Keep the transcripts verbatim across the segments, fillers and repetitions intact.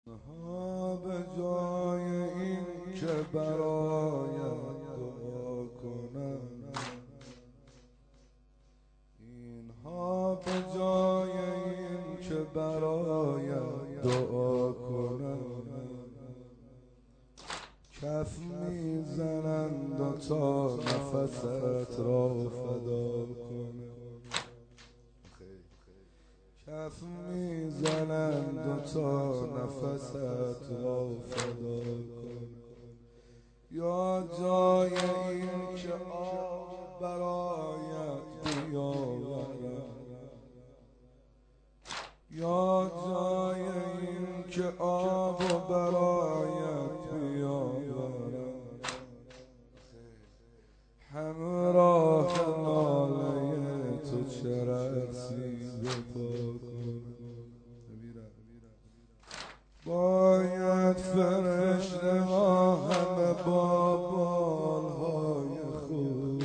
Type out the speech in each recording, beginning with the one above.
ها به جای این که برایت دعا کنم، اینها به جای این که برایت دعا کنم، کف میزنند و تا نفست را فدا کنم. کف میزنند و تا نفست را فدا کنم. یا جای این که آب برایت بیاورم، یا جای این که آب برایت بیاورم، همراه ناله تو چرسی بپا کنم. باید فرشته ها همه با بالهای خوب،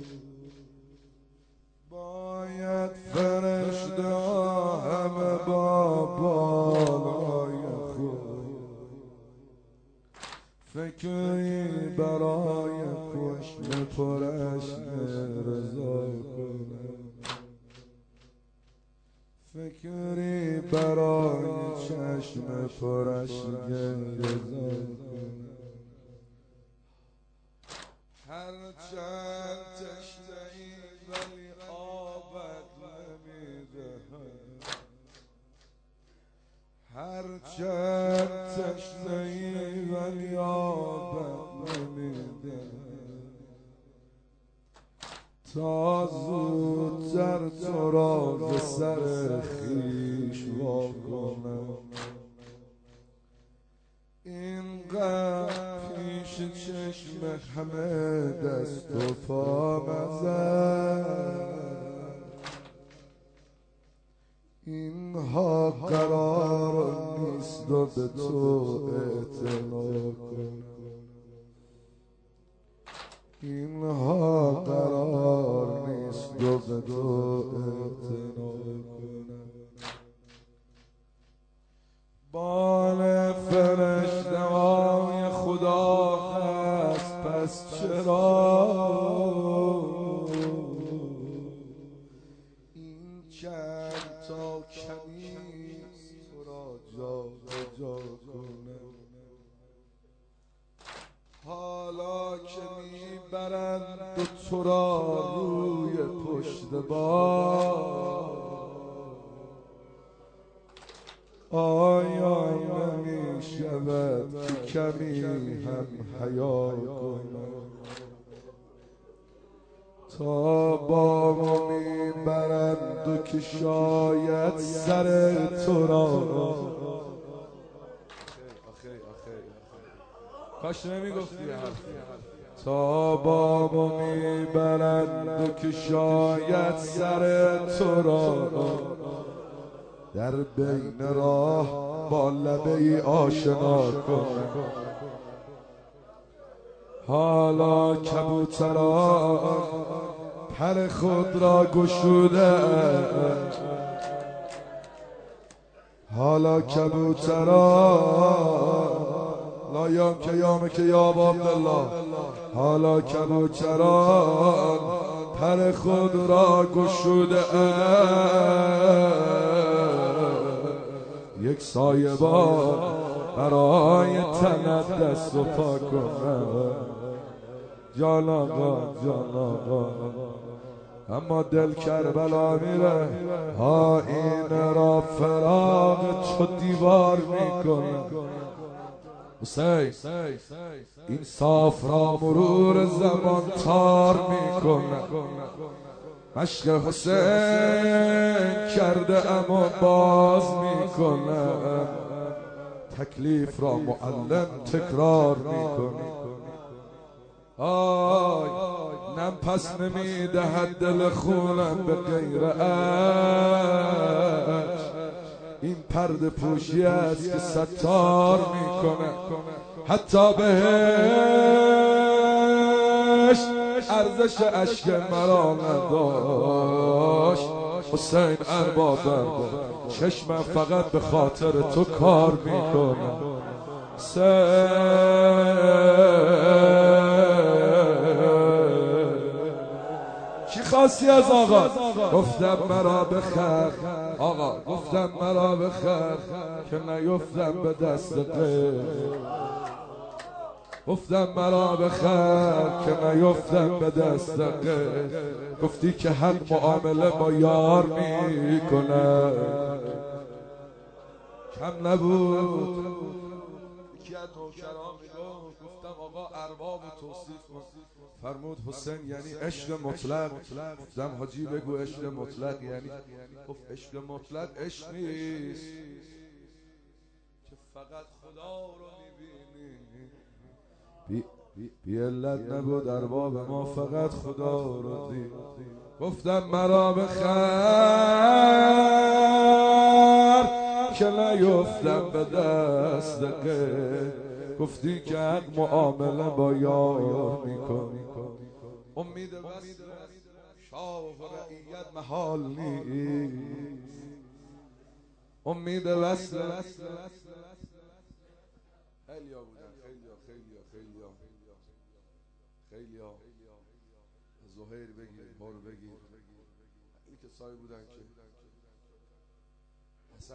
باید فرشته ها همه با بالهای خوب، فکری برای پشت پرش رضا کنم، فکری برای چشم پرشگ رضا کنم. هرچند تشنه‌ای ولی آبت نمیدهم، هرچند تشنه‌ای ولی آبت نمیدهم، تا زودتر تو را ز سر خویش وا کنم. اینقدر پیش چشم همه دست و پا مزن، اینها قرار نیست و به تو اعتنا کن، اینها قرار نیست و به تو اعتنا کنم. بال فرشته های خدا هست، پس چرا این چند تا کنیز تو را جا به جا کنم؟ حالا که میبرند و تو را روی پشت بار، آیا نمیشود که کمی هم حیا کنم؟ تا با ما میبرند و که شاید سر تو را، کاش نمیگفتی تا با ما میبرند و که شاید سر تو را، در بین راه با لبه ای آشنا کنم. حالا کبوتران پر خود را گشوده، حالا کبوتران لایام که یامه که یا عبدالله، حالا کبوتران پر خود را گشوده، یک سایه با برای تنت دست و پا کنم. جان آقا جان آقا، اما دل کربلا میره، ها این را فراق چو دیوار میکنه. حسین این صاف را مرور زمان تار میکنه، مشق حسین کرده اما باز میکنم، تکلیف را معلم تکرار میکنه. آی نم پس نمیدهد دل خونم به غیر اش، این پرده پوشی است که ستار میکنه، حتی بهش ارزش اشک مرا نداشت، حسین اربابم، چشمم فقط به خاطر تو کار میکنه. چی خواستی از آقا؟ گفتم مرا بخر آقا، گفتم مرا بخر که نیفتم به دست غیر. گفتم مرا بخر که نیفتم به دست غیر. گفتی که حق معامله با یار میکنه. کم نبود یکی از نوکران میگفت، گفتم آقا ارباب توصیف کن. فرمود حسین یعنی عشق مطلق. گفتم حاجی بگو عشق مطلق یعنی. گفت عشق مطلق عشق نیست که فقط خدا رو میبینی. بی, بی علت نبود ارباب ما فقط خدا رو دید. گفتم مرا بخر که نیفتم به دست غیر. گفتی که حق معامله با یار میکنی. امید وصل شاه و رعیت محال نیست. امید وصل خیلیا بودن، خیلیا خیلیا خیلیا خیلیا زهیر بگیر، بارو بگیر. این کسایی بودن که حسن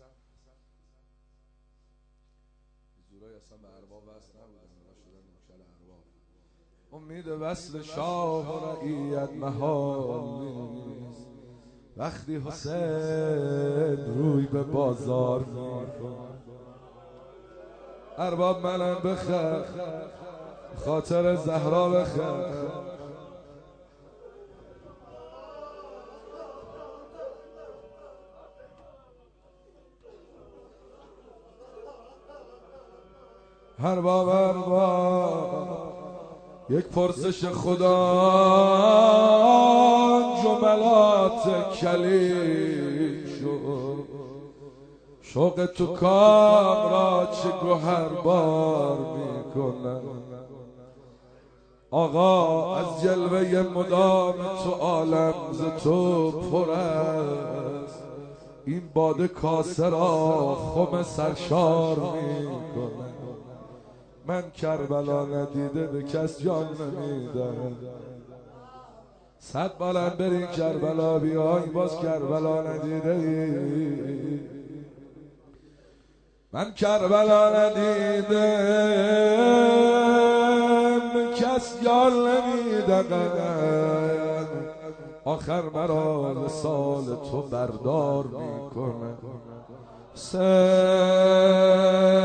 زورای اصلا به ارباب وصل نبودن، اونا شدن نوکر ارباب. امید وصل شاه و رعیت محال نیست. وقتی حسین روی به بازار میکن، ارباب منم بخر، خاطر زهرا بخر. ارباب ارباب یک پرسش خدا، جملات کلید شد. شوق تو کام را چه گوهر بار میکنه. آقا از جلوه مدام تو عالم ز تو پر است. این باده کاسه را خم سرشار میکنه. من کربلا ندیده به کس جان نمیدم. صد بارم برین کربلا بیای باز کربلا ندیده ای. من کربلا ندیدم کس جان نمیدم. آخر مرا وصال تو بردار میکنه.